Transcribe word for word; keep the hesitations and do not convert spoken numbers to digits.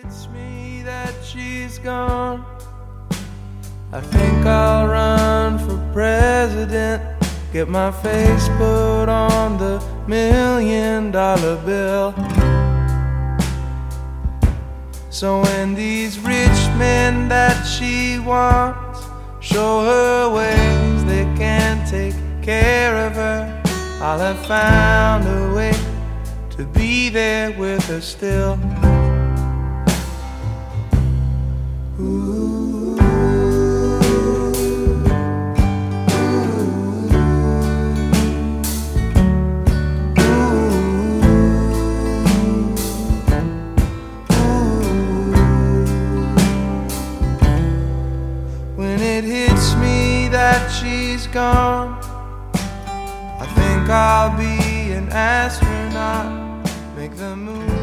hits me that she's gone, I think I'll run for president, get my face put on the million dollar bill. So when these rich men that she wants show her ways they can't take care of her, I'll have found a way to be there with her still. Ooh. When it hits me that she's gone, I think I'll be an astronaut, make the moon